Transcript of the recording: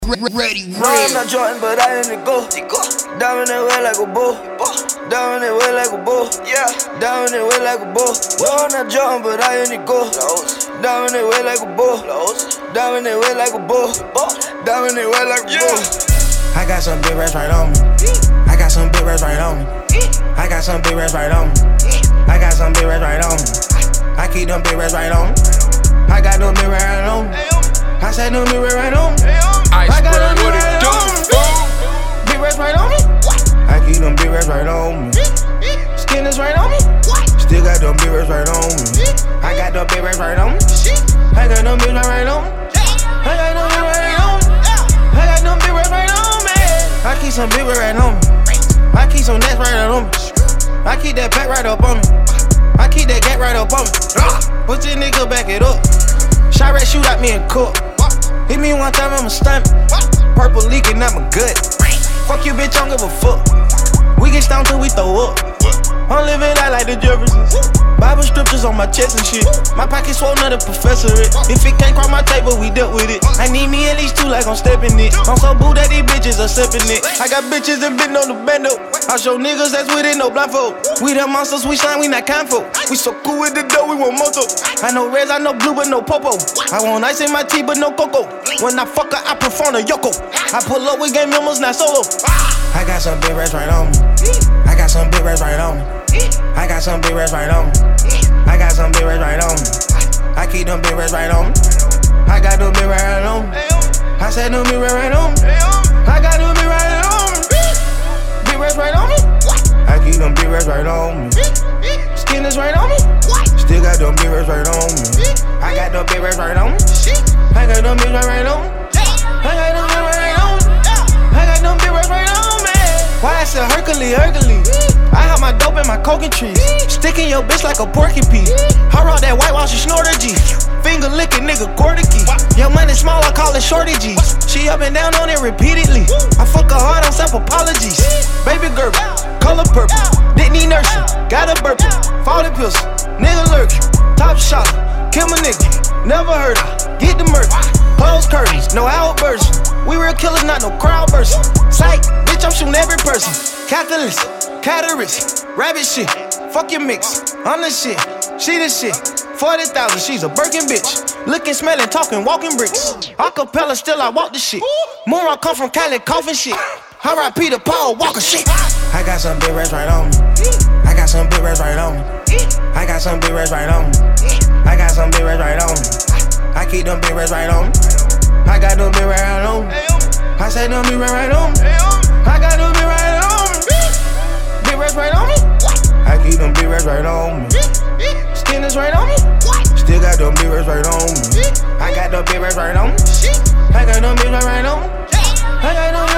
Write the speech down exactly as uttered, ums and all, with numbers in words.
Ready, no, I'm not Jordan, but I in the go. Down in that way like a bull. Down in that way like a bull. Yeah. Down in that way like a bull. No, I'm not Jordan, but I in the go. Down in that way like a bull. Down in that way like a bull. Down in that way like a bull. I got some big rats right on me. I got some big rats right on me. I got some big rats right on me. I got some big rats right on me. I keep them big rats right on me. I got them big rats right on me. I said them big rats right on me. I got them big rats right on me. Big rats right on me. I keep them big rats right on me. Skin is right on me. Still got them big rats right on me. I got them big rats right on me. I got them big rats right on me. I got them big rats right on me. I got them big rats right on me. I keep some big rats right on me. I keep some nets right on me. I keep that back right up on me. I keep that gap right up on me. Put your nigga back it up. Shot rat shoot at me and cook. Hit me one time, I'ma stun me. Purple leaking, I'm a good. Fuck you, bitch, I don't give a fuck. We get stoned till we throw up. I'm living out like the Jeffersons. Bible scriptures on my chest and shit. My pocket swole, not a professorate. If it can't cross my table, we dealt with it. I need me at least two like I'm stepping it. I'm so boo that these bitches are sipping it. I got bitches and been on the bando. I show niggas that's with it, no blindfold. We the monsters, we shine, we not kind folk. We so cool with the dough, we want moto. I know reds, I know blue, but no popo. I want ice in my tea, but no cocoa. When I fuck her, I perform a yoko. I pull up with gang members, not solo. I got some big rats right on me. I got some big rats right on me. I got some big rats right on me. I got some big rats right on me. I keep them big rats right on me. I got them big rats right on me. I said them big rats right on me. I got them big rats right on me. Big rats right on me. I keep them big rats right on me. Skin is right on me. Still got them big rats right on me. I got them big rats right on me. I got them big rats right on me. I got them big rats right on me. I got them big rats right on me. Why I said Hercules, Hercules? I have my dope in my coconut trees. Sticking your bitch like a porcupine. I rock that white wash and snorter G. Finger licking nigga quarter key. Your money small, I call it shorty G. She up and down on it repeatedly. I fuck her hard on self apologies. Baby girl, color purple. Didn't need nursing, got a burping. Falling pills, nigga lurking. Top shot, kill my nigga. Never heard her, get the murder. Close curtains, no outburst. We real killers, not no crowd burst. Psych, bitch, I'm shooting every person. Catalyst, cataracts, rabbit shit. Fuck your mix, I'm the shit. She the shit. forty thousand, she's a Birkin bitch. Looking, smelling, talking, walking bricks. Acapella, still I walk the shit. More I come from Cali, coughing shit. R I P to Paul Walker shit. I got some big rats right on me. I got some big rats right on me. I got some big rats right on me. I got some big rats right on me. I keep them big rats right on me. I got them big rats right on me. I said them big rats right on me. I got them big rats on me. Big rats right on me. I keep them big rats right on me. Skin is right on me. Still got them big rats right on me. I got them big rats right on me. I got them big rats right on me. I got them